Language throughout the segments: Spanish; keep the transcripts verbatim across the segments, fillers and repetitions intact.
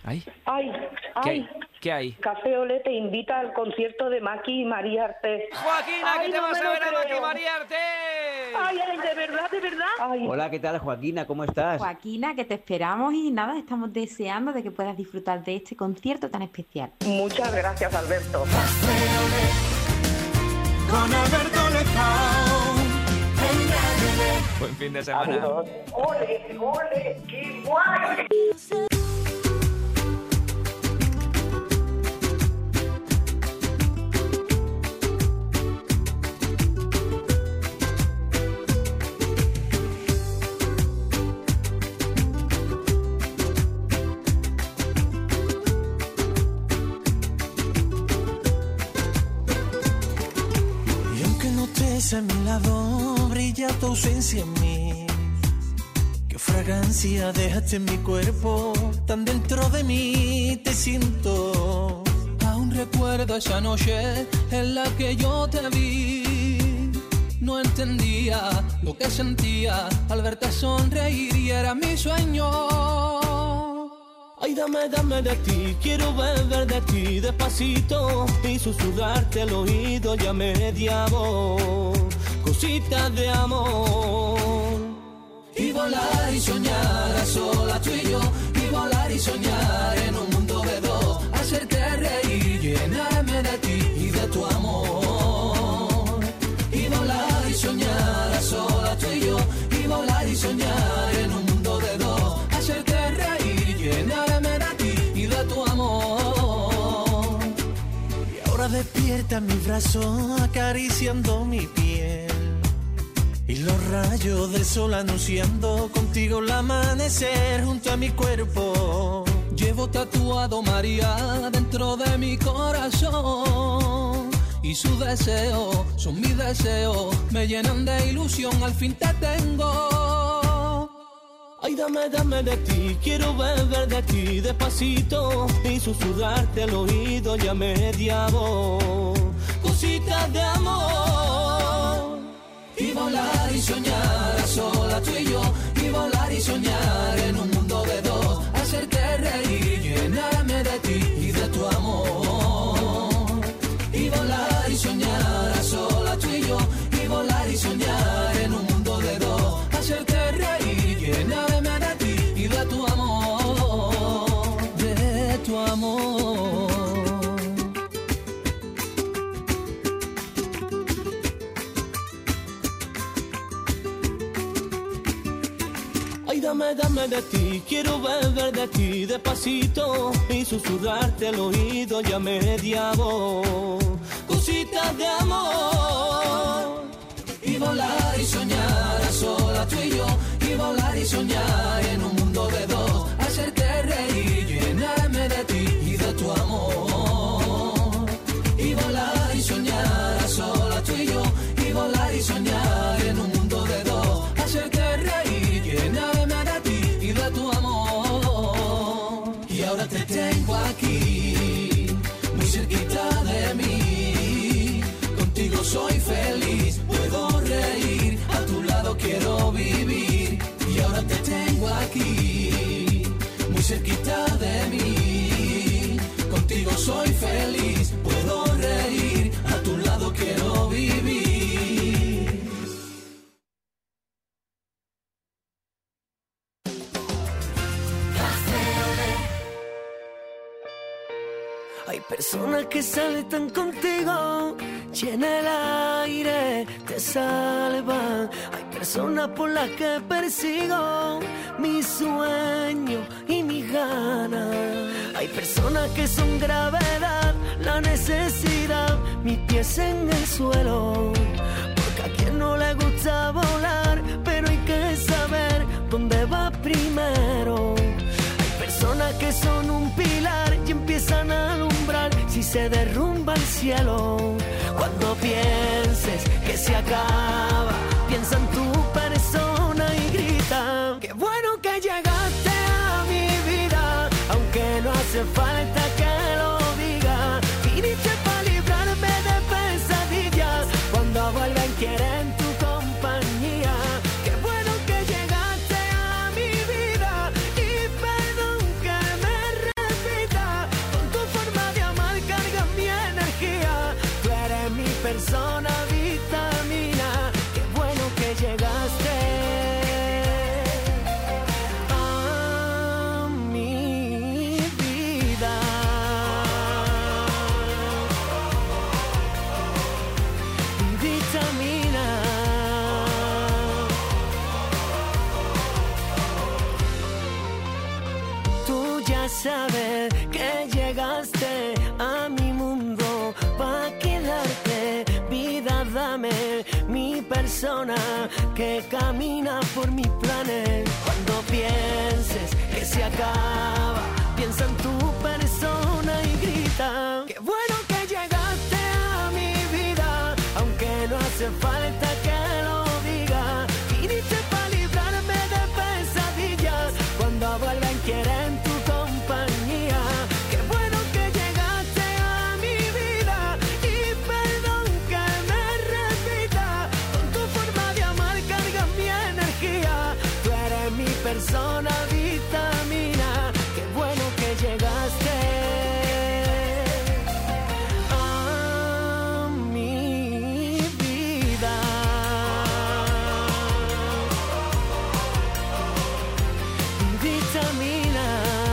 ¿Ay? Ay, ¿Qué ay. hay? ¿Qué hay? Café Olé te invita al concierto de Maki y María Arte. Joaquina, Ay, que te no vas me a lo ver a Maki creo. María Arte. Ay, ay, de verdad, de verdad. Ay. Hola, ¿qué tal, Joaquina? ¿Cómo estás? Joaquina, que te esperamos y nada, estamos deseando de que puedas disfrutar de este concierto tan especial. Muchas gracias, Alberto. Con Alberto Lezao. Buen fin de semana. Adiós. Ole, ole, qué guay. A mi lado brilla tu ausencia en mí. Qué fragancia dejaste en mi cuerpo, tan dentro de mí te siento. Aún recuerdo esa noche en la que yo te vi. No entendía lo que sentía al verte sonreír y era mi sueño. Ay, dame, dame de ti, quiero beber de ti despacito y susurrarte al oído ya media voz, cositas de amor. Y volar y soñar a solas tú y yo, y volar y soñar en un mundo de dos, hacerte reír, llenarme de ti y de tu amor. Y volar y soñar a solas tú y yo, y volar y soñar en un mundo de dos, hacerte reír, llenarme tu amor. Y ahora despierta mi brazo acariciando mi piel y los rayos del sol anunciando contigo el amanecer junto a mi cuerpo. Llevo tatuado María dentro de mi corazón y su deseo son mis deseos, me llenan de ilusión, al fin te tengo. Ay, dame, dame de ti, quiero beber de ti despacito y susurrarte al oído ya media voz, cositas de amor. Y volar y soñar a solas tú y yo, y volar y soñar en un mundo de dos, hacerte reír, llenarme de ti y de tu amor. Y volar y soñar a solas tú y yo, y volar y soñar en un mundo de dos, hacerte reír, llenarme y de tu amor, de tu amor. Ay, dame, dame de ti, quiero beber de ti despacito y susurrarte al oído ya media voz, cositas de amor. Y volar y soñar a solas tú y yo, y volar y soñar en un mundo de dos, hacerte reír, llenarme de ti y de tu amor. Y volar y soñar a solas tú y yo, y volar y soñar en un mundo de dos, hacerte reír, llenarme de ti y de tu amor. Y ahora te tengo aquí, muy cerquita de mí, contigo soy feliz, puedo reír, a tu lado quiero vivir. Y ahora te tengo aquí, muy cerquita de mí, contigo soy feliz, puedo reír, a tu lado quiero vivir. Hay personas que saltan contigo, llena el aire, te salvan. Hay personas por las que persigo mi sueño y mi ganas. Hay personas que son gravedad, la necesidad, mis pies en el suelo. Porque a quien no le gusta volar, pero hay que saber dónde va primero. Personas que son un pilar y empiezan a alumbrar si se derrumba el cielo. Cuando pienses que se acaba, piensa en tu persona y grita: qué bueno que llegaste a mi vida, aunque no hace falta que lo diga. Viniste para librarme de pesadillas, cuando vuelven quieren tu compañía. Qué bueno que llegaste a mi vida y perdón que me saber que llegaste a mi mundo pa' quedarte. Vida, dame mi persona que camina por mis planes. Cuando pienses que se acaba, piensa en tu persona y grita: qué bueno que llegaste a mi vida, aunque no hace falta que lo diga. Viniste para librarme de pesadillas, cuando vuelven quieren tu compañía. Qué bueno que llegaste a mi vida y perdón que me repita. Con tu forma de amar cargas mi energía. Tú eres mi persona vitamina. Qué bueno que llegaste a mi vida. Vitamina.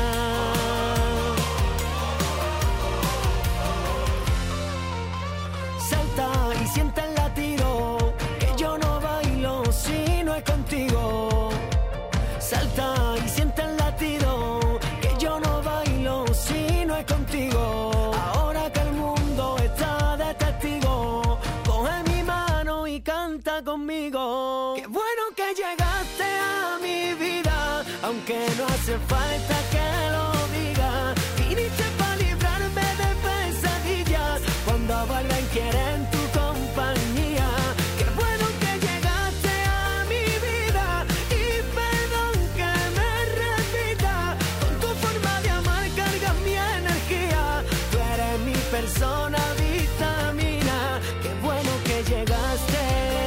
Salta y sienta el latido, que yo no bailo si no es contigo. Salta y sienta el latido, que yo no bailo si no es contigo. Ahora que el mundo está de testigo, coge mi mano y canta conmigo. Qué bueno que llegaste a mi vida, aunque no hace falta que lo diga. Viniste para librarme de pesadillas, cuando vuelven quieren tu compañía. Qué bueno que llegaste a mi vida y perdón que me repita. Con tu forma de amar cargas mi energía. Tú eres mi persona vitamina. Qué bueno que llegaste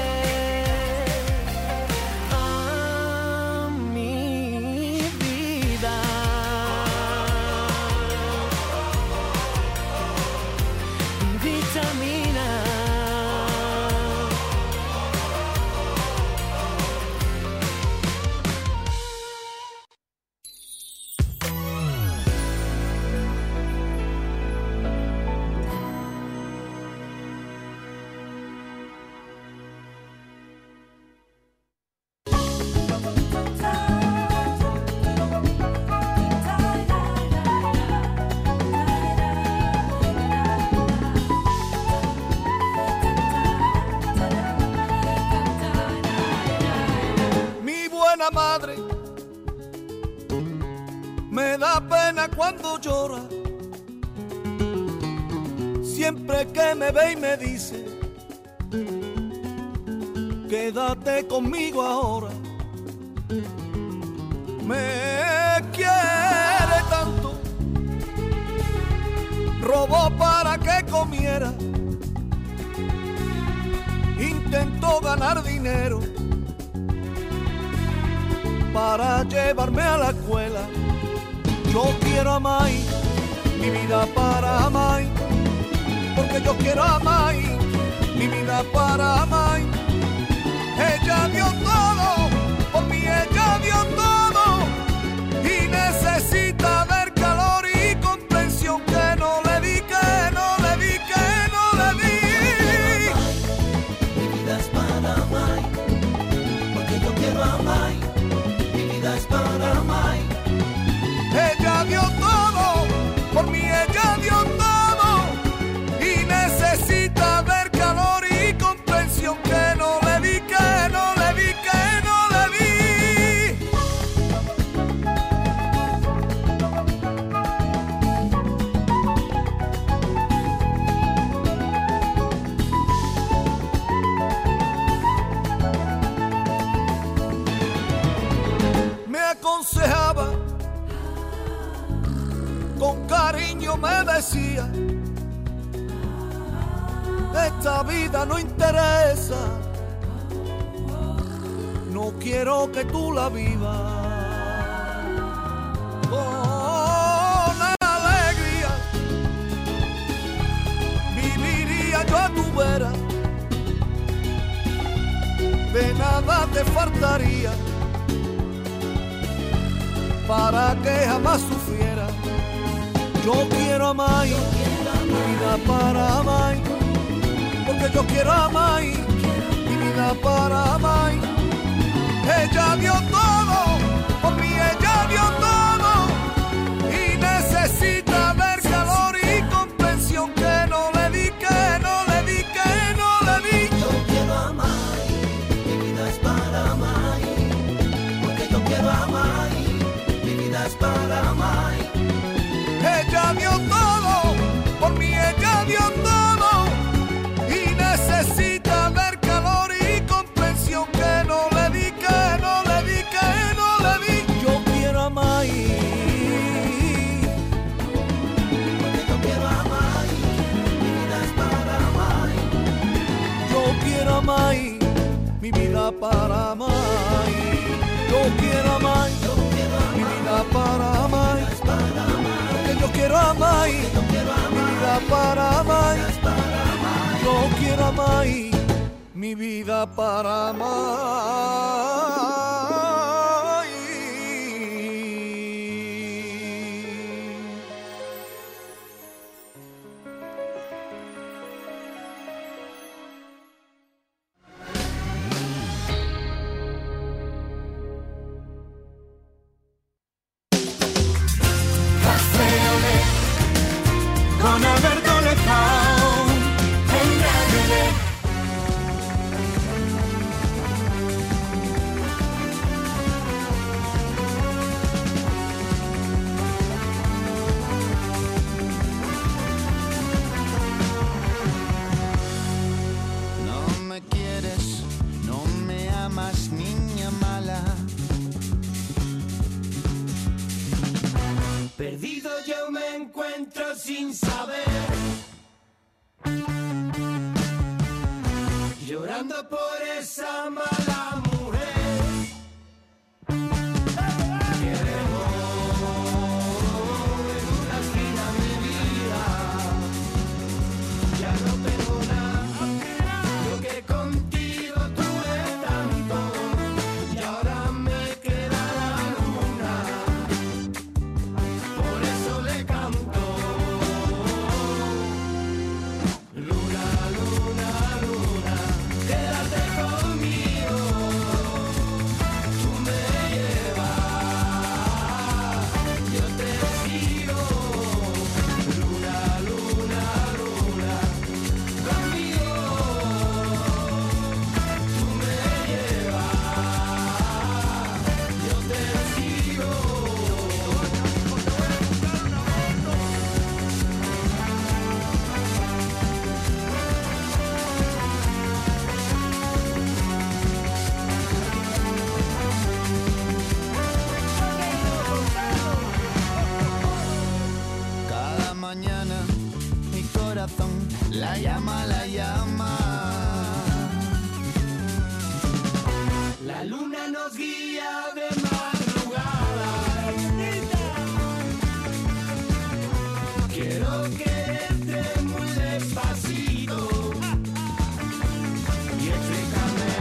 a mi vida. Vitamina. Mi buena madre me da pena cuando llora. Siempre que me ve y me dice: quédate conmigo ahora. Me quiere tanto, robó para que comiera. Intentó ganar dinero para llevarme a la escuela. Yo quiero a May, mi vida para May, porque yo quiero a May, mi vida para May. Ella dio todo, por mí ella dio todo, y necesita ver calor y comprensión que no le di, que no le di, que no le di. Mi vida es para May, porque yo quiero a May. Mi vida es para May. Ella dio todo, por mí ella dio todo, y necesita ver calor y comprensión que no le di, que no le di, que no le di. Me aconsejaba, con cariño me decía: esta vida no interesa, no quiero que tú la vivas. Con alegría viviría yo a tu vera, de nada te faltaría, para que jamás sufriera. Yo quiero a May, mi vida para May, porque yo quiero a May, mi vida para May. Ella dio todo, por mí ella dio todo, y a Mai, mi vida para Mai. Yo quiero a Mai, mi vida para Mai. Con Alberto Lezao en Radio Le. No me quieres, no me amas, niña mala. Perdido yo me encuentro sin saber, llorando por esa mala mujer que dejó en una esquina mi vida. Ya no tengo nada, yo que contigo tuve tanto, y ahora me queda la luna. Por eso le canto. Luna, luna, luna, quédate conmigo. Tú me llevas, yo te sigo. Luna, luna, luna, conmigo. Tú me llevas, yo te sigo. Cada mañana mi corazón la llama, la llama. La luna nos guía de madrugada. Quiero quererte muy despacito y explícame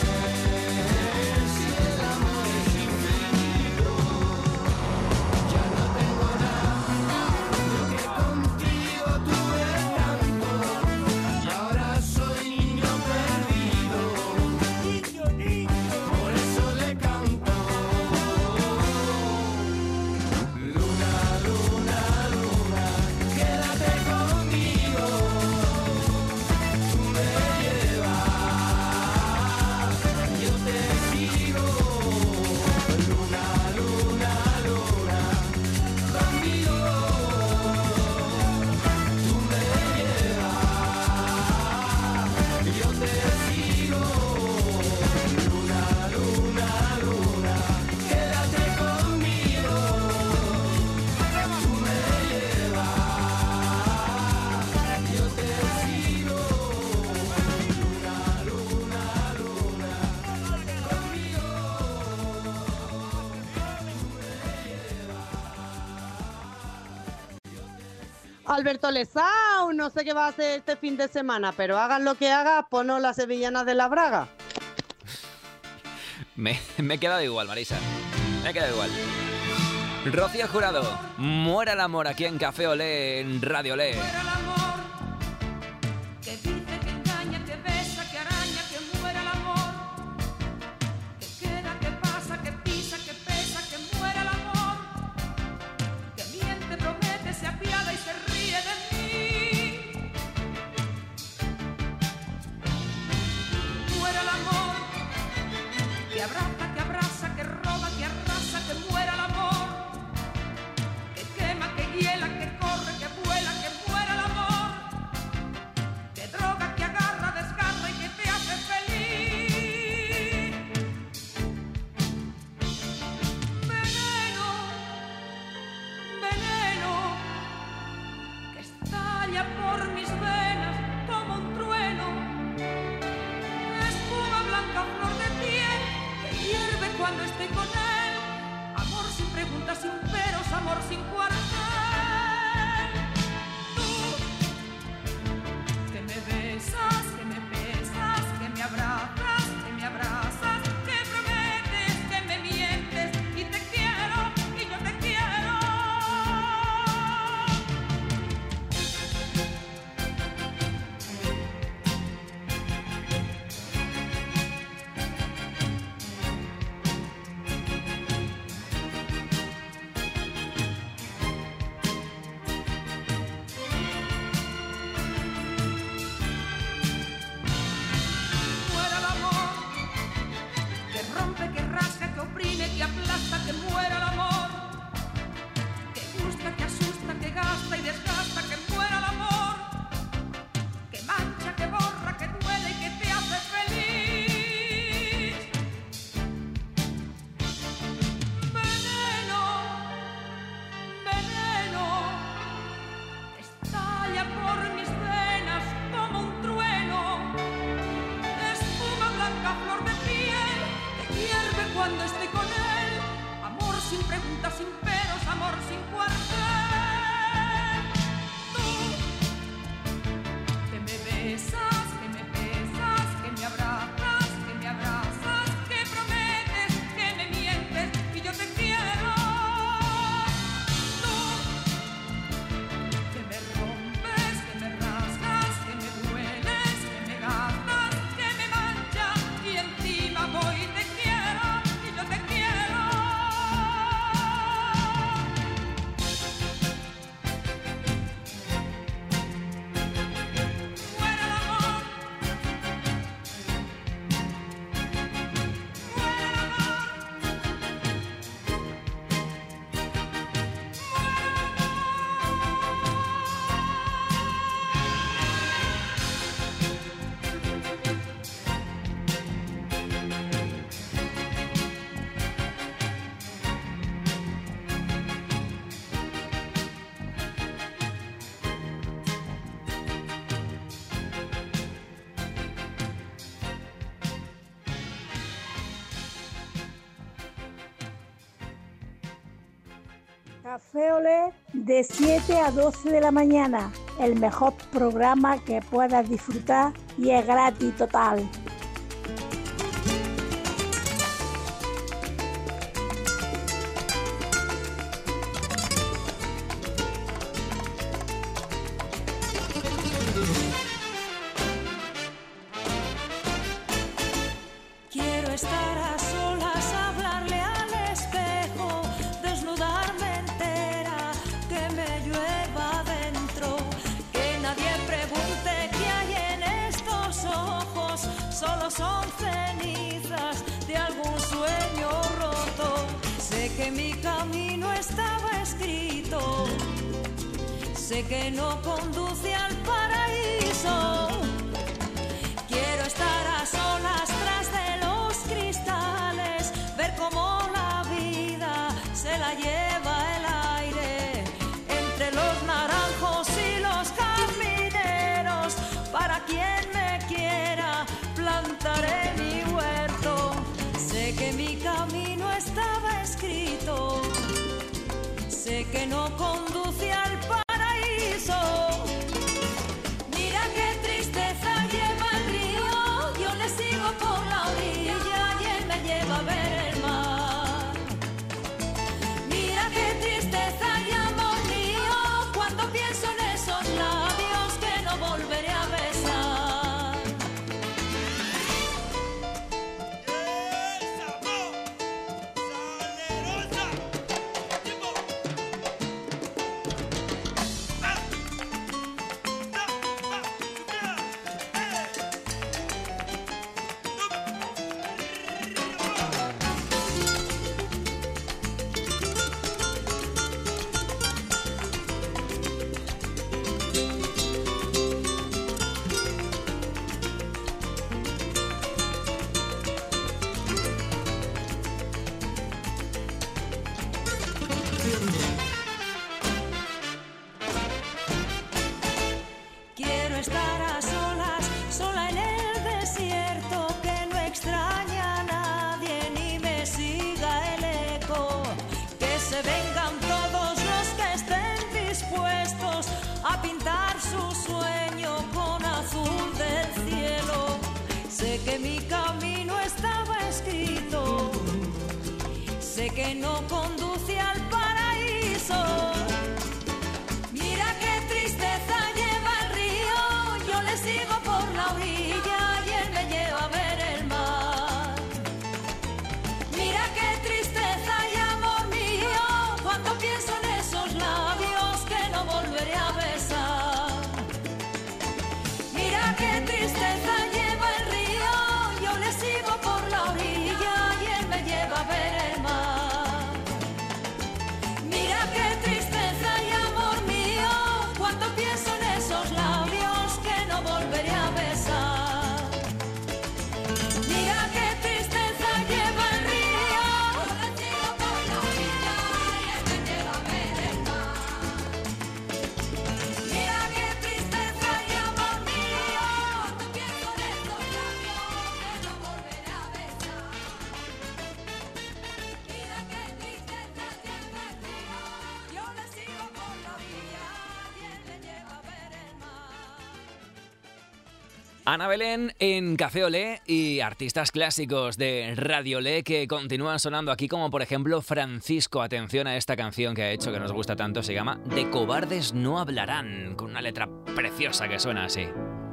si el amor es infinito. Ya no tengo nada, yo que contigo tuve tanto, y ahora soy niño perdido. Por eso le canto. Luna, luna, luna, quédate conmigo. Tú me llevas, yo te sigo. Luna, luna, luna, conmigo. Tú me llevas, yo te sigo. Luna, luna, luna, quédate conmigo. Tú me llevas, yo te sigo. Luna, luna, luna, conmigo. Alberto Lezao, no sé qué va a hacer este fin de semana, pero hagan lo que hagas, ponos las sevillanas de la Braga. Me, me he quedado igual, Marisa. Me he quedado igual. Rocío Jurado, muera el amor aquí en Café Olé, en Radio Olé. Muera el amor, que dice, que engaña, que besa, que araña, que muera el amor, que queda, que pasa, que pisa, que pesa, que muera el amor, que miente, promete, se apiada y se ríe de mí. Muera el amor, que abraza, que abraza, que roba, que arrasa, que muera el amor, que quema, que hiela, que corre, que vuela, que muera el amor, Café Olé de siete a doce de la mañana, el mejor programa que puedas disfrutar y es gratis total. Quiero estar a solas, hablarle al espejo, desnudarme entera, que me llueva dentro, que nadie pregunte qué hay en estos ojos, solo son cenizas de algún sueño roto. Sé que mi camino estaba escrito, sé que no conduce al paraíso. Quiero estar a solas tras de los cristales, ver cómo la vida se la lleva el aire, entre los naranjos y los jazmineros. Para quien me quiera, plantaré mi huerto. Sé que mi camino estaba escrito, sé que no conduce al paraíso. Mira qué tristeza lleva el río, yo le sigo por la orilla y él me lleva a ver el mar. Mira qué tristeza y amor mío, cuando pienso en esos labios que no volveré a besar. Quiero estar a solas, sola en el desierto, que no extrañe a nadie ni me siga el eco. Que se vengan todos los que estén dispuestos a pintar su sueño con azul del cielo. Sé que mi camino estaba escrito, sé que no conduce al paraíso. Mira qué tristeza lleva el río, yo le sigo por la orilla y él me lleva a ver el mar. Mira qué tristeza y amor mío, cuando pienso en esos labios que no volveré a besar. Mira qué tristeza lleva el río, yo le sigo por la orilla y él me lleva a ver el mar. Mira qué tristeza y amor mío, cuando pienso en esos labios que no volveré a besar. Mira qué tristeza lleva el río, yo le sigo por la orilla y él me lleva a ver el mar. Mira qué tristeza y amor mío, cuando pienso en esos labios que no volveré a besar. Mira qué tristeza lleva el río, yo le sigo por la orilla y él me lleva a ver el mar. Ana Belén en Café Olé y artistas clásicos de Radio Olé que continúan sonando aquí, como por ejemplo Francisco. Atención a esta canción que ha hecho, que nos gusta tanto, se llama De cobardes no hablarán, con una letra preciosa que suena así.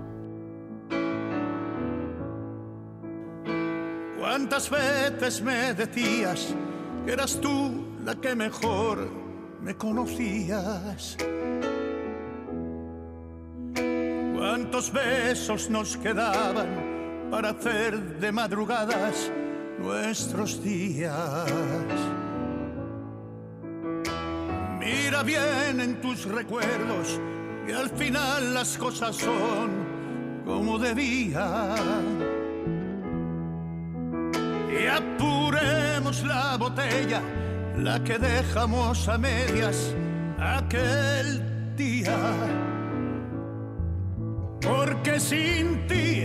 ¿Cuántas veces me decías que eras tú la que mejor me conocías? ¿Cuántos besos nos quedaban para hacer de madrugadas nuestros días? Mira bien en tus recuerdos que al final las cosas son como debían. Y apuremos la botella, la que dejamos a medias aquel día. Porque sin ti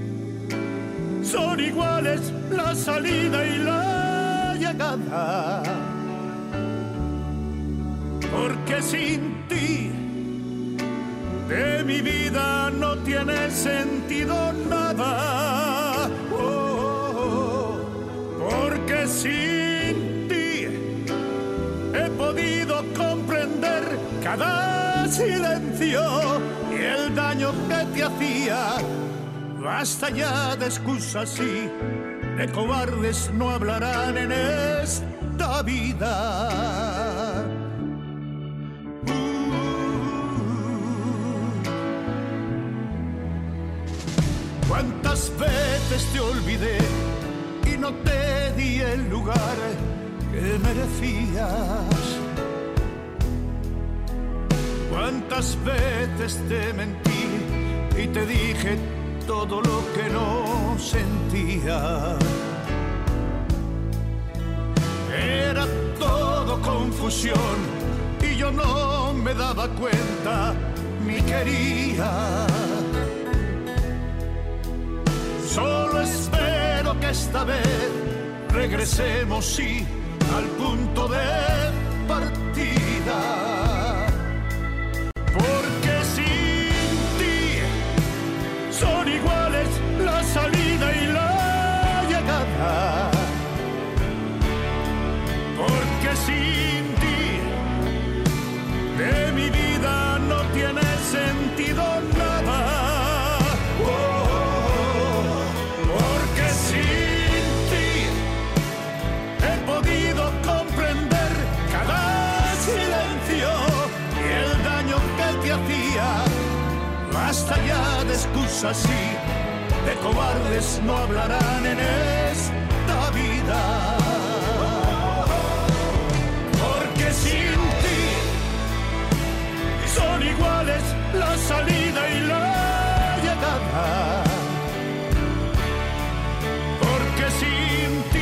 son iguales la salida y la llegada. porque sin ti de mi vida no tiene sentido nada. Oh, porque sin ti he podido comprender cada silencio y el daño que te hacía. Basta ya de excusas y de cobardes no hablarán en esta vida. Cuántas veces te olvidé y no te di el lugar que merecías. Cuántas veces te mentí y te dije todo lo que no sentía. Era todo confusión y yo no me daba cuenta ni quería. Solo espero que esta vez regresemos, sí, al punto de partida. Porque sin ti son iguales la salida y la llegada. Porque sin ti de mi vida no tiene sentido nada. Comprender cada silencio y el daño que te hacía. Basta ya de excusas y de cobardes no hablarán en esta vida. Porque sin ti son iguales la salida y la llegada. Porque sin ti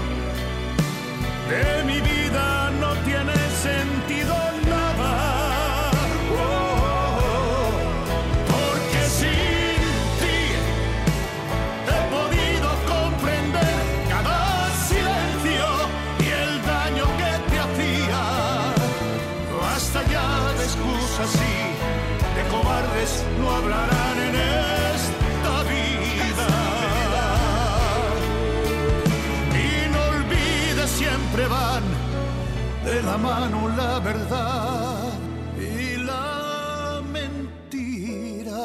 de mi vida no tiene sentido nada. Oh, porque sin ti he podido comprender cada silencio y el daño que te hacía. Basta ya de excusas y de cobardes no hablarán en esta vida. Siempre van de la mano la verdad y la mentira.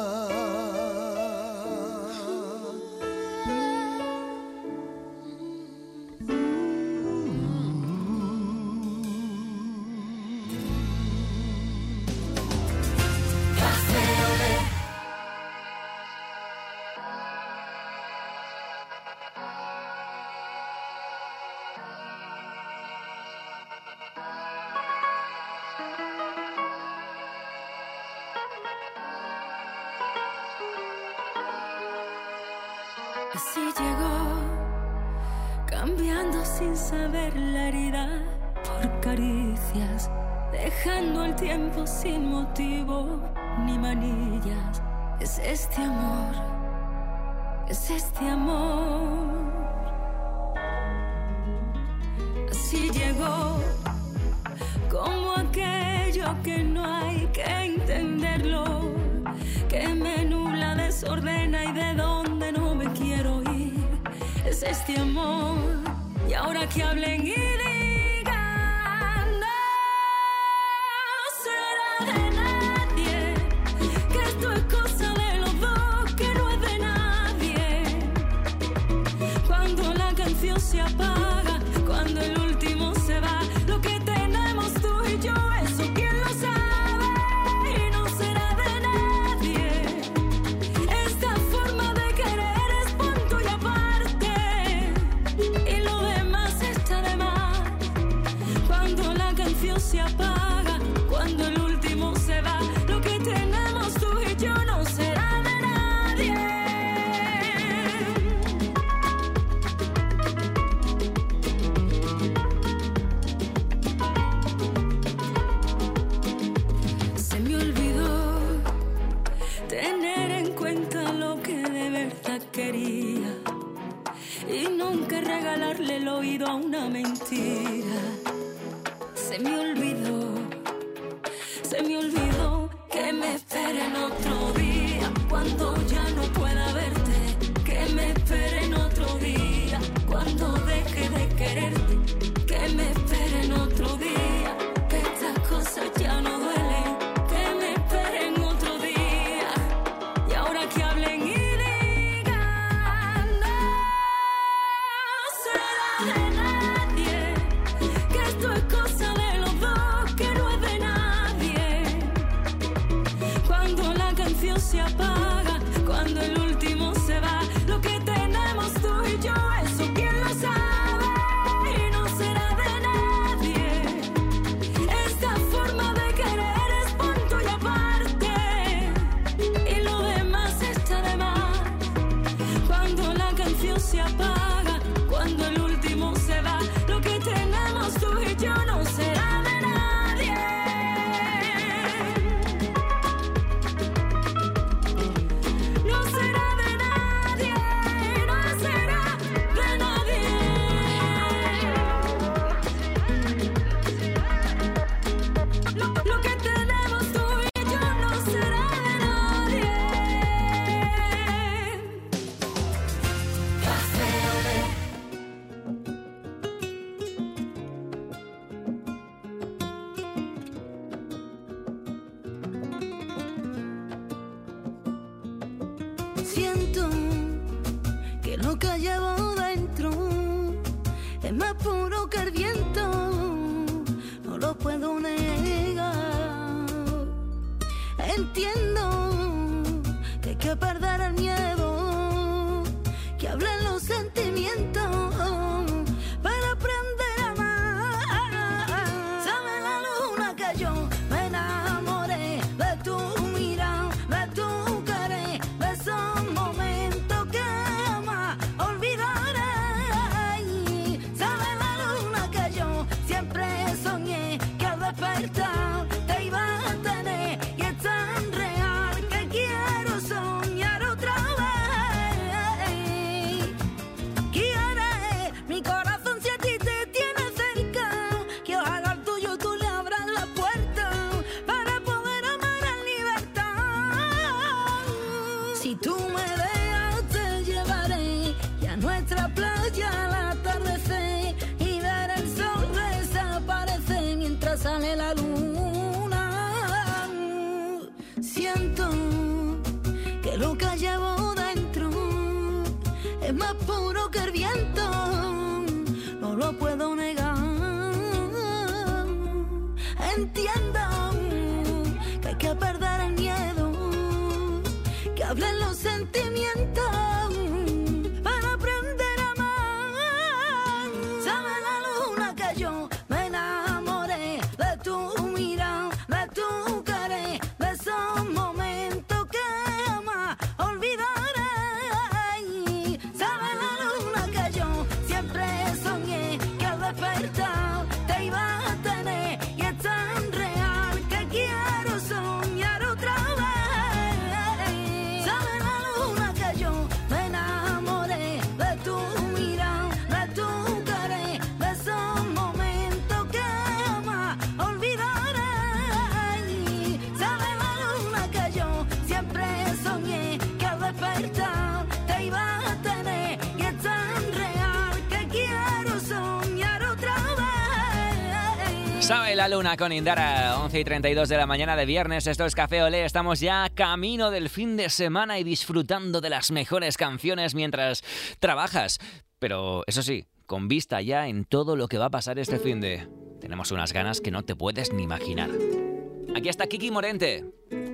Así llegó, cambiando sin saber la herida por caricias, dejando el tiempo sin motivo ni manillas. Es este amor, es este amor. Así llegó, como aquello que no hay que entenderlo, que me nubla, desordena y de donde no me quiero ir. Es este amor, y ahora que hablen y digan, no será de nadie, que esto es cosa de los dos, que no es de nadie. Cuando la canción se apaga, cuando el último se va, lo que tenemos tú y yo, eso quién lo sabe. Se apaga cuando el último se va, lo que tenemos tú y yo no será de nadie. me olvidó. Que me esperen otro día cuando ya no pueda verte. Que me esperen otro día cuando deje de quererte. Que me esperen otro día, que estas cosas ya no duelen. Que me esperen otro día y ahora que hablen y digan no será de nadie, que esto es cosa de los dos, que no es de nadie. Cuando la canción se apaga, cuando el último se va, lo que tenemos tú y yo, eso quién lo sabe, y no será de nadie. Esta forma de querer es punto y aparte, y lo demás está de más. Cuando la canción se apaga, cuando el último se va, lo que tenemos tú y yo no será de nadie. No será de nadie, no será de nadie. Lo, lo que tenemos tú y yo no será de nadie. Café Olé. Siento que lo que llevo dentro es más puro que el viento, no lo puedo negar. Entiendo que hay que perder el miedo, que hablen los sentimientos para aprender a amar. Sabe la luna que yo me enamoré de tu mirada, de tu querer, de esos momentos que jamás olvidaré. Sabe la luna que yo siempre soñé que al despertar te iba a tener, y es tan real que quiero soñar otra vez. Quiere mi corazón si a ti te tiene cerca, que ojalá al tuyo tú le abras la puerta para poder amar en libertad. Si tú me dejas te llevaré y a nuestra playa al atardecer, y ver el sol desaparecer mientras sale la luna. Siento que lo que llevo dentro es más puro que el viento, no lo puedo negar. Entiendo que hay que perder el miedo, que hablen los sentimientos para aprender a amar. Sabe la luna que yo me enamoré de tu mirada, de tu querer, de esos momentos que jamás olvidaré. Sabe la luna que yo siempre soñé que al despertar te iba a tener, y es tan real que quiero soñar otra vez. Sabe la luna que yo me enamoré de tu mirada, de tu querer, de esos momentos que jamás olvidaré. Sabe la luna que yo siempre soñé que al despertar te iba a tener, y es tan real que quiero soñar otra vez. Sabe la luna con Indara, once y treinta y dos de la mañana de viernes. Esto es Café Olé. Estamos ya camino del fin de semana y disfrutando de las mejores canciones mientras trabajas. Pero eso sí, con vista ya en todo lo que va a pasar este fin de... Tenemos unas ganas que no te puedes ni imaginar. Aquí está Kiki Morente.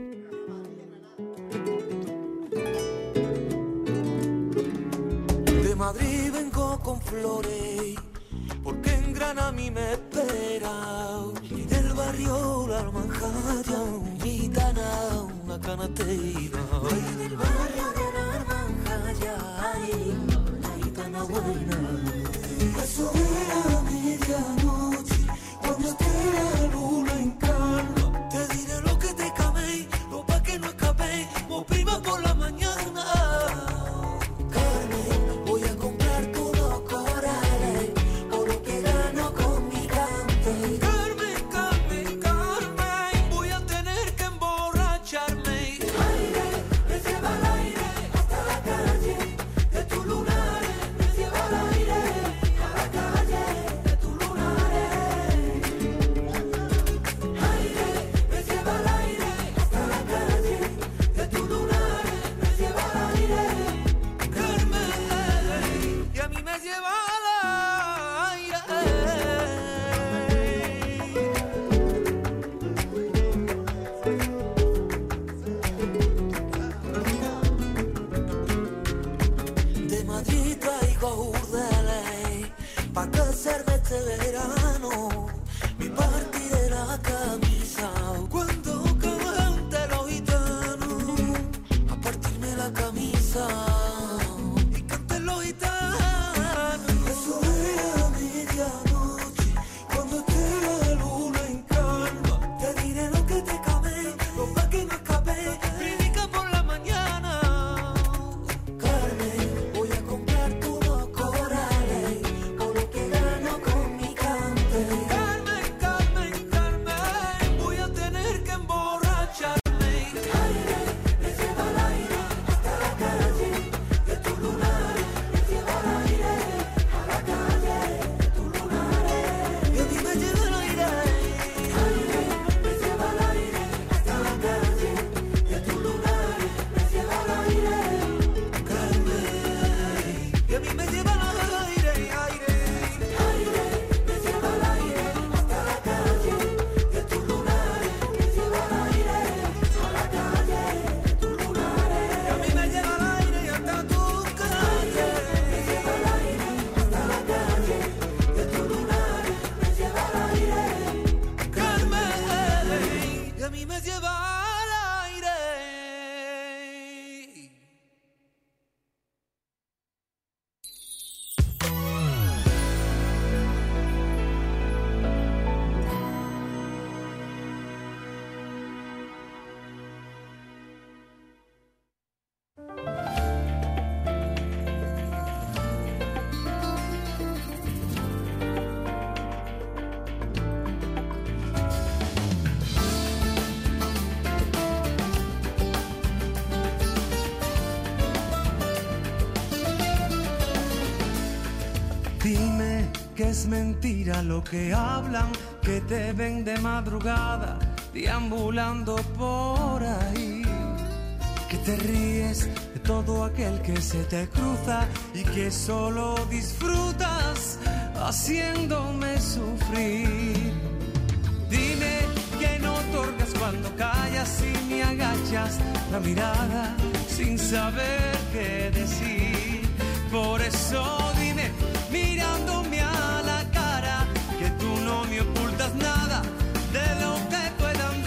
De Madrid vengo con flores, porque en Granada a mí me espera. Y del barrio la Almanjaya, un gitana, una canatera. Y del barrio de la Almanjaya, ay, una gitana buena. Eso era a medianoche, cuando esté la luna en calma. Te diré lo que te camé, lo pa' que no escapé, o prima por la mañana. Carmen, voy a comprar todos corales, por lo que gano con mi cante. Carmen, Carmen, Carmen, voy a tener va al aire. Dime que es mentira lo que hablan, que te ven de madrugada deambulando por ahí, que te ríes de todo aquel que se te cruza y que solo disfrutas haciéndome sufrir. Dime que no otorgas cuando callas y me agachas la mirada sin saber qué decir. Por eso dime, mirándome a la cara, que tú no me ocultas nada de lo que puedan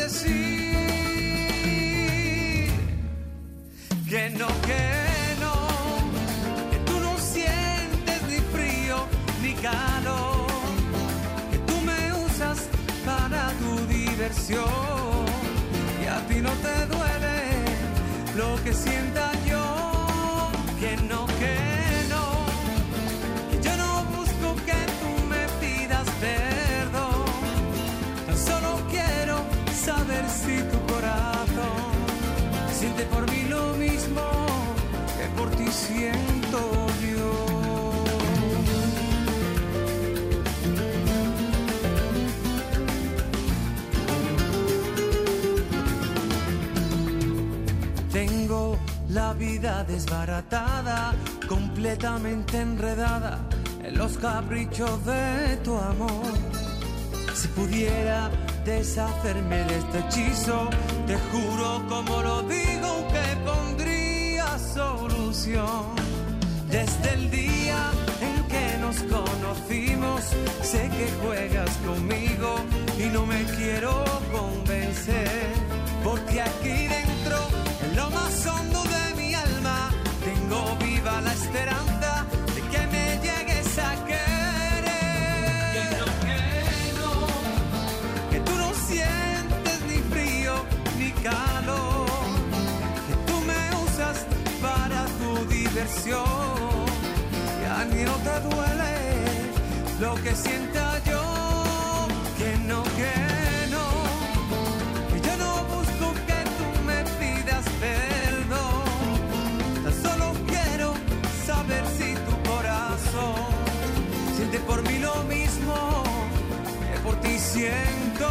decir. Que no, que no, que tú no sientes ni frío ni calor, que tú me usas para tu diversión y a ti no te duele lo que sienta yo. Que no, que saber si tu corazón siente por mí lo mismo que por ti siento yo. Tengo la vida desbaratada, completamente enredada en los caprichos de tu amor. Si pudiera deshacerme de este hechizo, te juro como lo digo que pondría solución. Desde el día en que nos conocimos, sé que juegas conmigo y no me quiero convencer, porque aquí dentro, en lo más hondo de mi alma, tengo viva la esperanza de que me llegues a querer. Sientes ni frío ni calor, que tú me usas para tu diversión y a mí no te duele lo que sienta yo. Que no, que no, que yo no busco que tú me pidas perdón, tan solo quiero saber si tu corazón siente por mí lo mismo que por ti siento.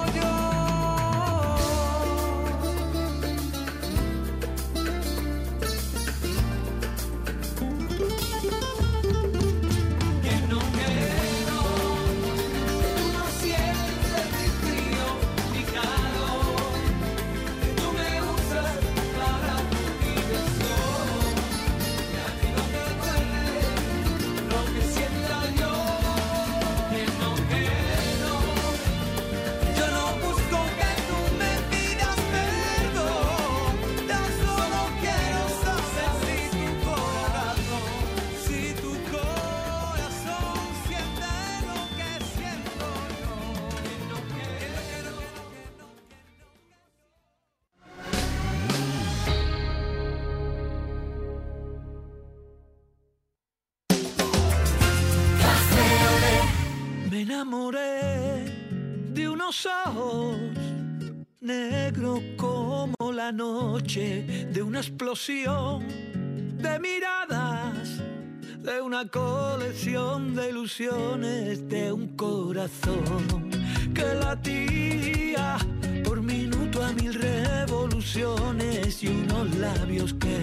Me enamoré de unos ojos negros como la noche, de una explosión de miradas, de una colección de ilusiones, de un corazón que latía por minuto a mil revoluciones y unos labios que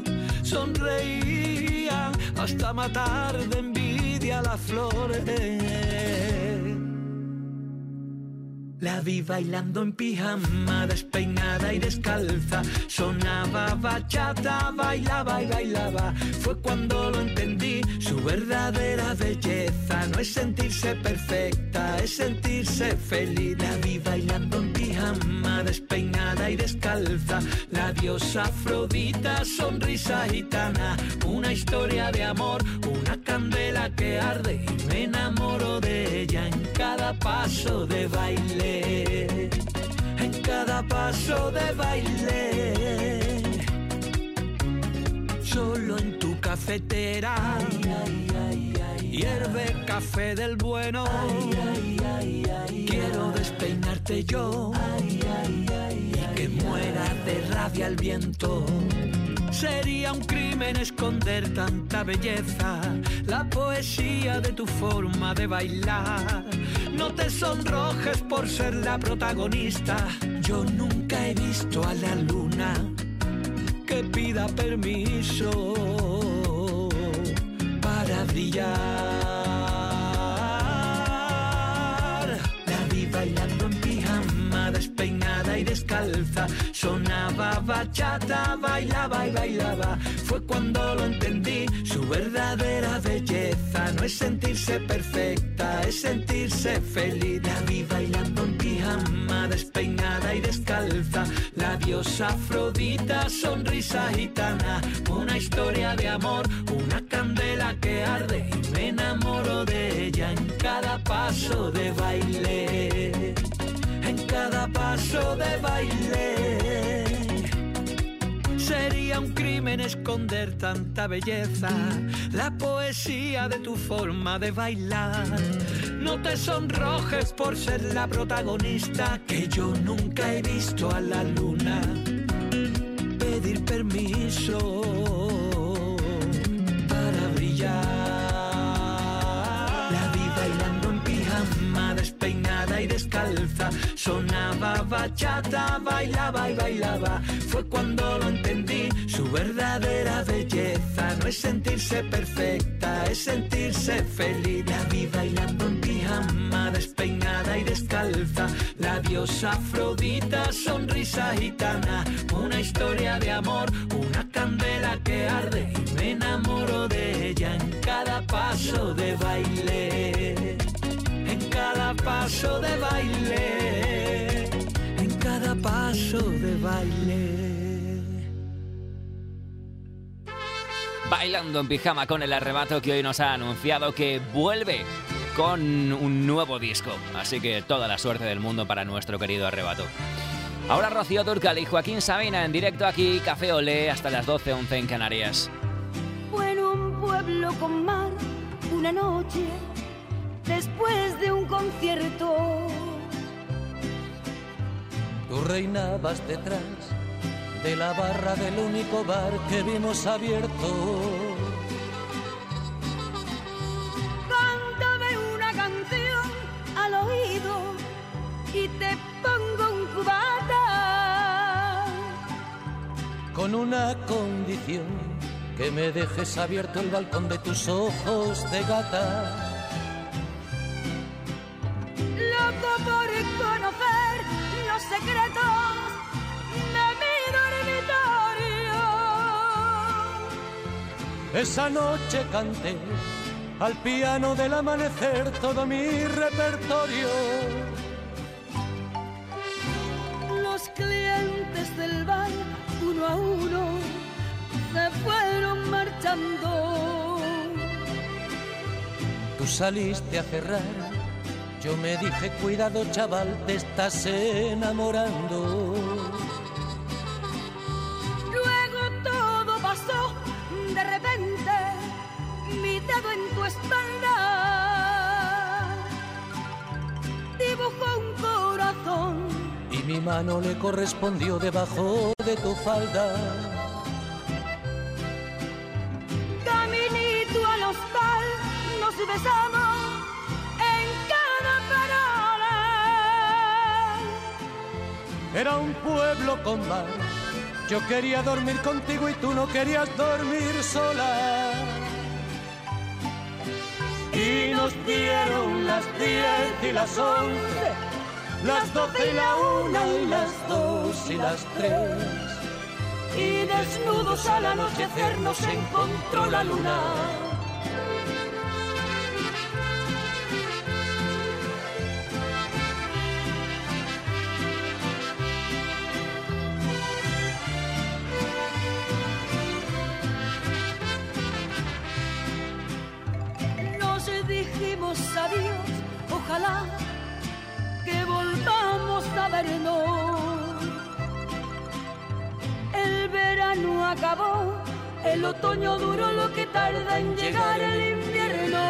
sonreían hasta matar de envidia las flores. La vi bailando en pijama, despeinada y descalza. Sonaba bachata, bailaba y bailaba. Fue cuando lo entendí, su verdadera belleza no es sentirse perfecta, es sentirse feliz. La vi bailando en pijama, despeinada y descalza. La diosa Afrodita, sonrisa gitana. Una historia de amor, una candela que arde. Y me enamoro de ella en cada paso de baile. En cada paso de baile. Solo en tu cafetera ay, ay, ay, ay, hierve ay, café del bueno ay, ay, ay, ay, quiero despeinarte yo ay, ay, ay, y que muera de rabia el viento. Sería un crimen esconder tanta belleza, la poesía de tu forma de bailar. No te sonrojes por ser la protagonista. Yo nunca he visto a la luna que pida permiso para brillar. La vi bailando en pijama, despeinada y descalza. Sonaba bachata, bailaba y bailaba. Fue cuando lo entendí, su verdadera belleza no es sentirse perfecta, es sentirse feliz. La vi bailando en pijama, despeinada y descalza. La diosa Afrodita, sonrisa gitana. Una historia de amor, una candela que arde. Y me enamoro de ella en cada paso de baile. En cada paso de baile. Sería un crimen esconder tanta belleza, la poesía de tu forma de bailar. No te sonrojes por ser la protagonista, que yo nunca he visto a la luna pedir permiso para brillar. La vi bailando en pijama, despeinada y descalza. Sonaba bachata, bailaba y bailaba. Fue cuando lo entendí, su verdadera belleza no es sentirse perfecta, es sentirse feliz. La vi bailando en pijama, despeinada y descalza. La diosa Afrodita, sonrisa gitana. Una historia de amor, una candela que arde. Y me enamoro de ella en cada paso de baile. En cada paso de baile, en cada paso de baile. Bailando en pijama con El Arrebato, que hoy nos ha anunciado que vuelve con un nuevo disco. Así que toda la suerte del mundo para nuestro querido Arrebato. Ahora Rocío Dúrcal y Joaquín Sabina en directo aquí, Café Olé, hasta las doce, once en Canarias. Fue en un pueblo con mar, una noche después de un concierto. Tú reinabas detrás de la barra del único bar que vimos abierto. Cántame una canción al oído y te pongo un cubata. Con una condición, que me dejes abierto el balcón de tus ojos de gata. Loco por conocer los secretos de mi dormitorio. Esa noche canté al piano del amanecer todo mi repertorio. Los clientes del bar, uno a uno, se fueron marchando. Tú saliste a cerrar, yo me dije, cuidado chaval, te estás enamorando. Luego todo pasó, de repente, mi dedo en tu espalda dibujó un corazón y mi mano le correspondió debajo de tu falda. Caminito al hostal, nos besamos en cada parada. Era un pueblo con mar, yo quería dormir contigo y tú no querías dormir sola. Y nos dieron las diez y las once las doce y la una y las dos y las tres. Y desnudos al anochecer nos encontró la luna. Nos dijimos adiós, ojalá que volvamos a vernos. El verano acabó, el otoño duró lo que tarda en llegar el invierno.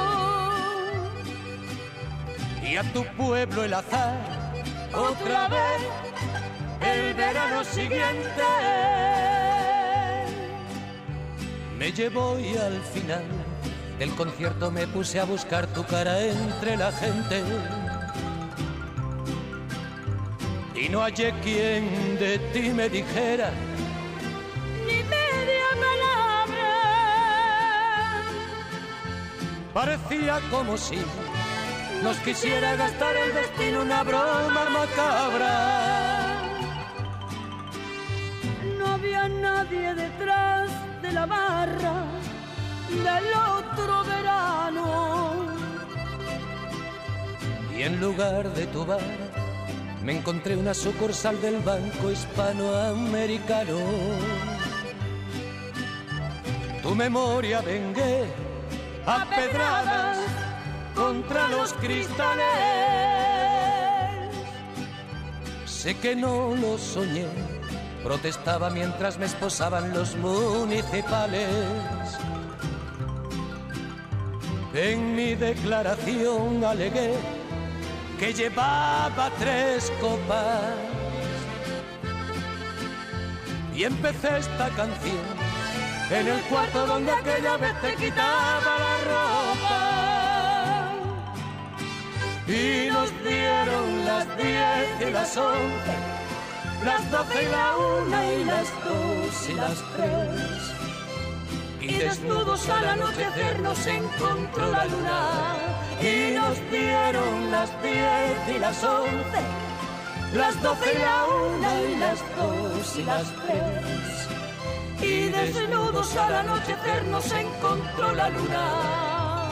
Y a tu pueblo el azar, otra vez, el verano siguiente. Me llevó y al final del concierto me puse a buscar tu cara entre la gente. Y no hallé quien de ti me dijera ni media palabra. Parecía como si nos quisiera gastar el destino una broma macabra. No había nadie detrás de la barra del otro verano. Y en lugar de tu bar me encontré una sucursal del Banco Hispanoamericano. Tu memoria vengué a pedradas contra los cristales. Sé que no lo soñé, protestaba mientras me esposaban los municipales. En mi declaración alegué que llevaba tres copas y empecé esta canción en el cuarto donde aquella vez te quitaba la ropa. Y nos dieron las diez y las once, las doce y la una y las dos y las tres. Y desnudos al anochecer nos encontró la luna. Y nos dieron las diez y las once, las doce y la una y las dos y las tres. Y desnudos al anochecer nos encontró la luna.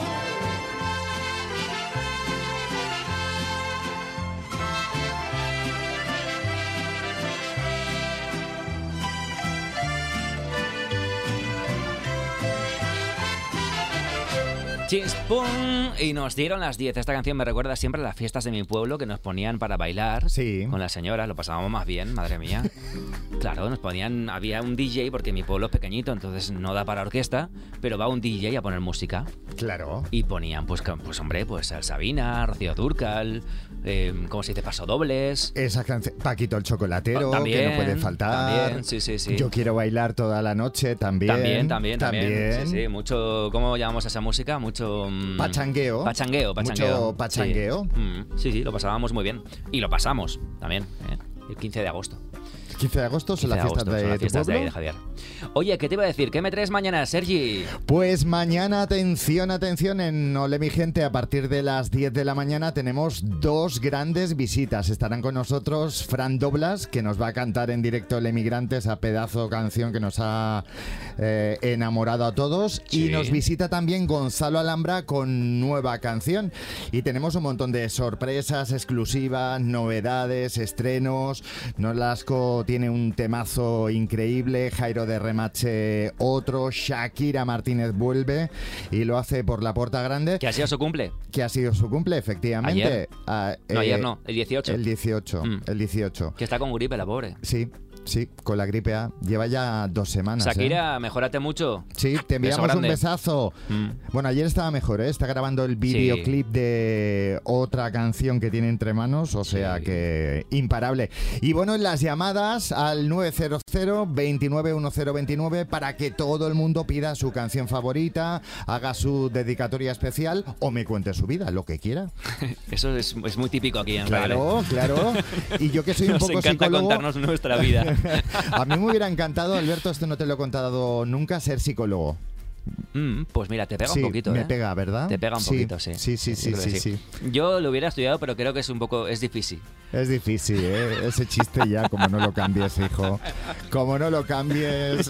Chispum, y nos dieron las diez. Esta canción me recuerda siempre a las fiestas de mi pueblo que nos ponían para bailar sí. con las señoras. Lo pasábamos más bien, madre mía. Claro, nos ponían, había un D J porque mi pueblo es pequeñito, entonces no da para orquesta, pero va un D J a poner música. Claro. Y ponían, pues, pues hombre, pues al Sabina, Rocío Dúrcal, eh, ¿cómo se dice? Pasodobles. Esa canción, Paquito el Chocolatero, también, que no puede faltar. También, sí, sí, sí. Yo quiero bailar toda la noche, también. También, también, también. también. Sí, sí, mucho, ¿cómo llamamos a esa música? Mucho... Mmm, pachangueo. Pachangueo, pachangueo. Mucho pachangueo. Sí. Mm, sí, sí, lo pasábamos muy bien. Y lo pasamos también, ¿eh? El quince de agosto. quince de agosto son las fiestas de, son las tu fiestas de, pueblo. ahí de Javier. Oye, ¿qué te iba a decir? ¿Qué me traes mañana, Sergi? Pues mañana, atención, atención, en Ole mi gente, a partir de las diez de la mañana tenemos dos grandes visitas. Estarán con nosotros Fran Doblas, que nos va a cantar en directo El Emigrante, esa pedazo canción que nos ha eh, enamorado a todos. Sí. Y nos visita también Gonzalo Alhambra con nueva canción. Y tenemos un montón de sorpresas exclusivas, novedades, estrenos. Nolasco tiene un temazo increíble, Jairo de Remache otro, Shakira Martínez vuelve y lo hace por la puerta grande. ¿Que ha sido su cumple? Que ha sido su cumple, efectivamente. ¿Ayer? Ah, no, eh, ayer no, el dieciocho. El dieciocho, mm. el dieciocho. Que está con gripe, la pobre. Sí. Sí, con la gripe A. Lleva ya dos semanas. Shakira, ¿eh? mejórate mucho. Sí, te enviamos un besazo. Mm. Bueno, ayer estaba mejor, ¿eh? Está grabando el videoclip sí. de otra canción que tiene entre manos, o sea sí. que imparable. Y bueno, en las llamadas al nueve cero cero, veintinueve diez veintinueve para que todo el mundo pida su canción favorita, haga su dedicatoria especial o me cuente su vida, lo que quiera. Eso es, es muy típico aquí en Claro, Real. claro. Y yo que soy un Nos poco encanta psicólogo... contarnos nuestra vida. A mí me hubiera encantado, Alberto, esto no te lo he contado nunca, ser psicólogo. Mm, pues mira, te pega Sí, un poquito, me ¿eh? pega, ¿verdad? Te pega un Sí, poquito, sí. sí, sí, sí, Yo creo que sí, Yo lo hubiera estudiado, pero creo que es un poco... es difícil. Es difícil, ¿eh? Ese chiste ya, como no lo cambies, hijo. Como no lo cambies.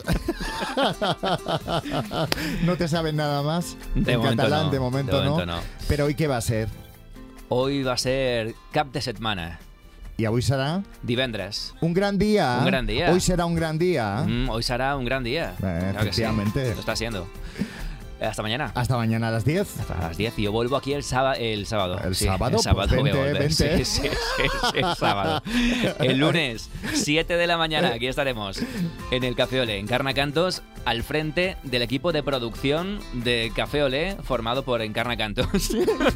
¿No te sabes nada más? De en momento catalán, no, de momento, de momento no. no. Pero ¿hoy qué va a ser? Hoy va a ser cap de setmana. ¿Y avui serà? Divendres. Un gran día. Un gran día. Hoy será un gran día. Mm, hoy será un gran día. Eh, Claro que sí. efectivamente. Lo está siendo. Hasta mañana. Hasta mañana a las diez. Hasta las diez. Y yo vuelvo aquí el, sábado. El sábado, ¿El Sí, sábado? El sábado Pues voy a vente, volver. vente. Sí, sí, sí, sí, el sábado. El lunes, siete de la mañana, aquí estaremos en el Café Olé, en Encarna Cantos, al frente del equipo de producción de Café Olé, formado por Encarna Cantos.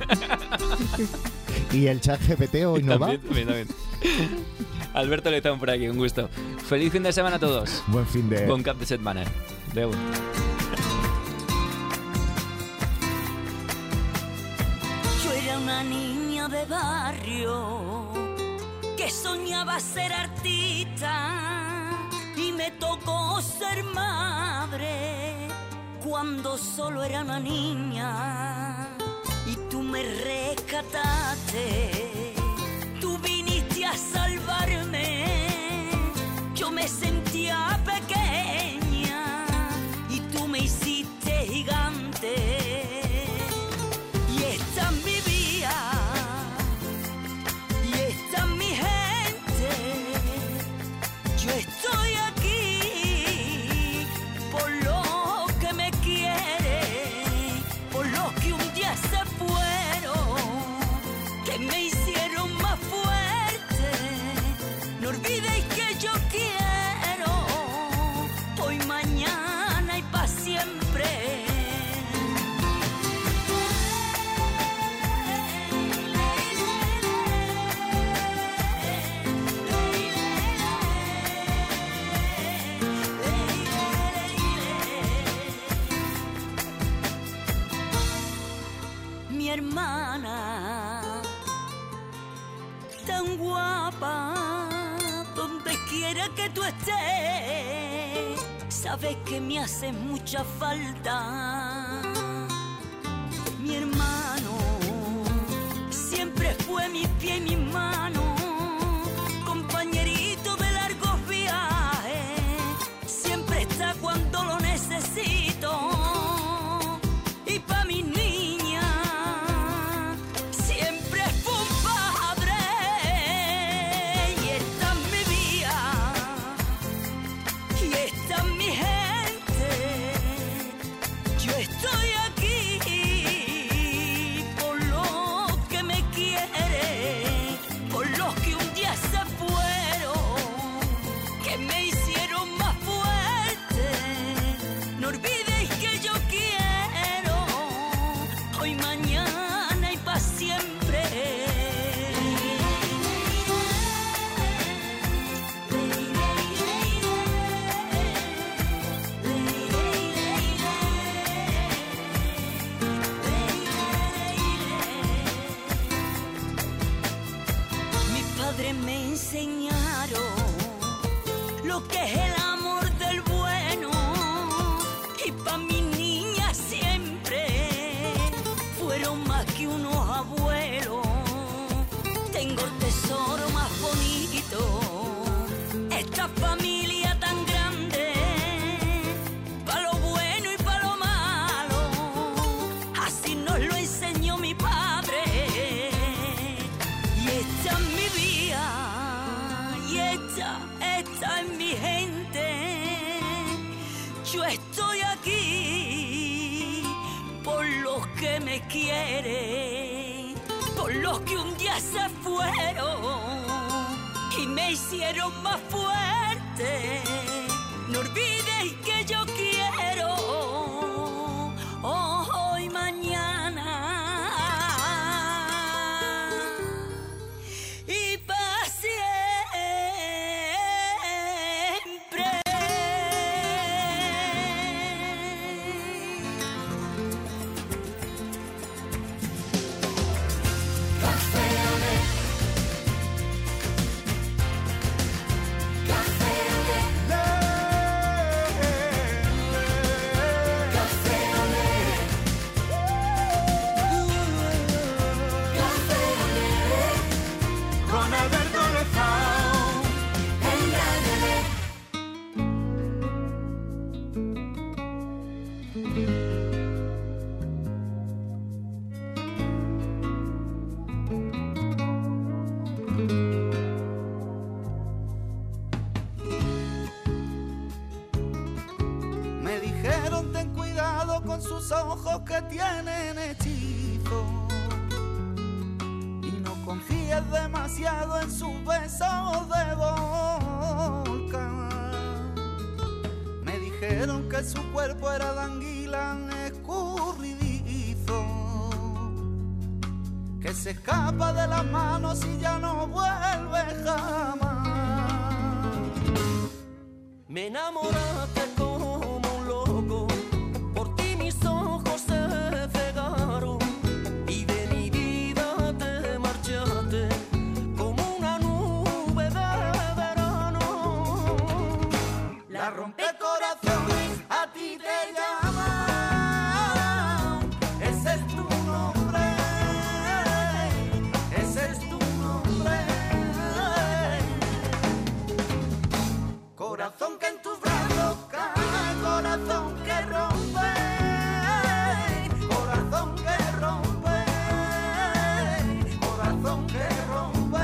¿Y el chat G P T hoy no También, también, también. Alberto Letón por aquí, un gusto. Feliz fin de semana a todos. Buen fin de... Bon cap de setmana. Adéu. Yo era una niña de barrio que soñaba ser artista y me tocó ser madre cuando solo era una niña y tú me rescataste, tú viniste a salvarme, yo me sentía pequeña y tú me hiciste gigante. Y esta es mi vida, y esta es mi gente. Yo estoy aquí por los que me quieren, por los que un día se fueron, que me hicieron más fuerte. No olvidéis que yo quiero hoy, mañana y para siempre. Mi hermana, tan guapa, donde quiera que tú estés, sabes que me hace mucha falta. Mi hermano siempre fue mi pie y mi mano, compañerito de largos viajes, siempre está cuando lo necesito. Y pa' mi niña siempre fue un padre, y esta es mi vida, y esta es mi gente. Yo estoy aquí por los que me quieren, por los que un día se fueron, que me hicieron más fuerte. No olvidéis que yo quiero hoy, mañana y para siempre. Mis padres me enseñaron lo que es el amor del bueno, y pa' mi niña siempre fueron más que unos abuelos. Tengo el tesoro más bonito, esta familia tan grande, pa' lo bueno y pa' lo malo, así nos lo enseñó mi padre. Y esta es mi vida, y esta, esta es mi gente. Yo estoy aquí por los que me quieren, por los que un día se fueron y me hicieron más fuerte. No olvidéis que yo quiero hoy, mañana y para siempre. Café Olé. Café con sus ojos que tienen hechizo. Y no confíes demasiado en sus besos de boca. Me dijeron que su cuerpo era de anguila escurridizo, que se escapa de las manos y ya no vuelve jamás. Me enamoraste como un loco, por ti mis ojos se cegaron y de mi vida te marchaste como una nube de verano. La rompecorazones a ti te llama, ese es tu nombre, ese es tu nombre. Corazón que en tus brazos cae, corazón que rompe, corazón que rompe, corazón que rompe.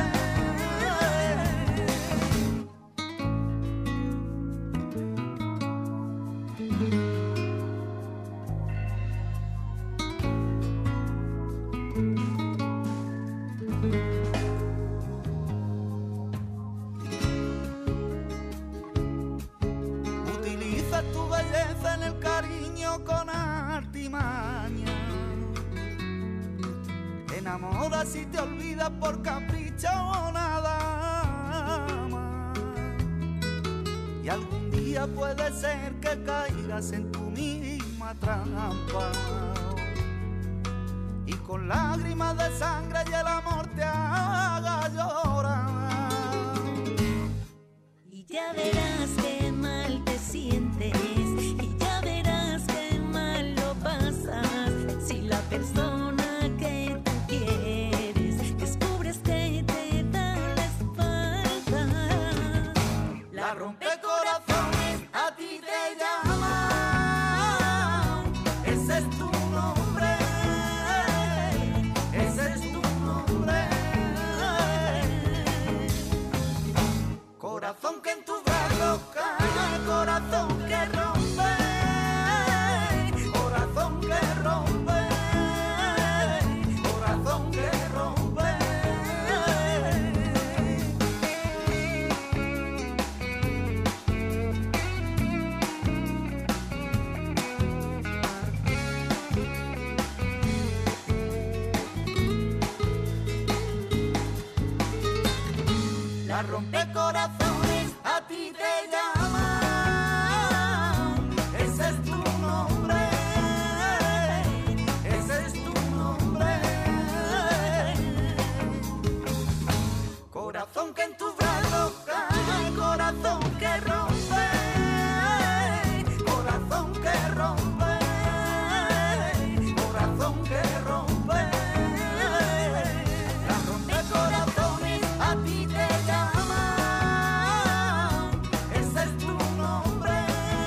Utiliza tu belleza en el cariño con artimaña. Enamoras y te olvidas por capricho o nada más. Y algún día puede ser que caigas en tu misma trampa. Y con lágrimas de sangre y el amor te haga llorar. Y ya verás qué mal te sientes, y ya verás qué mal lo pasas, si la persona que tú quieres descubres que te da la espalda. La rompecorazones a ti te llama, ese es tu nombre, ese es tu nombre. Corazón que en tus brazos cae, corazón que rompe, corazón que rompe, corazón que rompe. La rompecorazones a ti te llama, ese es tu nombre, ese es tu nombre. Corazón que en tus brazos cae, corazón que rompe, corazón que rompe, corazón que rompe. La rompecorazones a ti te llama, ese es tu nombre,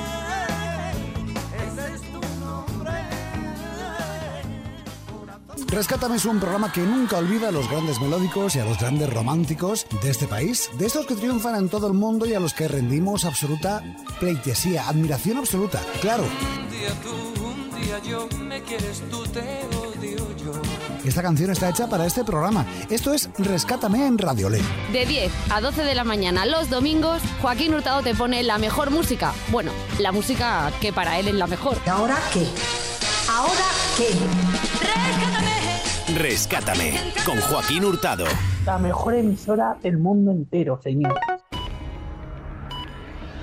ese es tu nombre. Rescátame es un programa que nunca olvida a los grandes melódicos y a los grandes románticos de este país, de estos que triunfan en todo el mundo y a los que rendimos absoluta pleitesía, admiración absoluta, claro. Un día tú, un día yo, me quieres tú, te odio yo. Esta canción está hecha para este programa. Esto es Rescátame en Radiolé. De diez a doce de la mañana los domingos, Joaquín Hurtado te pone la mejor música. Bueno, la música que para él es la mejor. ¿Y ahora qué? ¿Ahora qué? ¡Rescátame! Rescátame, con Joaquín Hurtado. La mejor emisora del mundo entero, señor.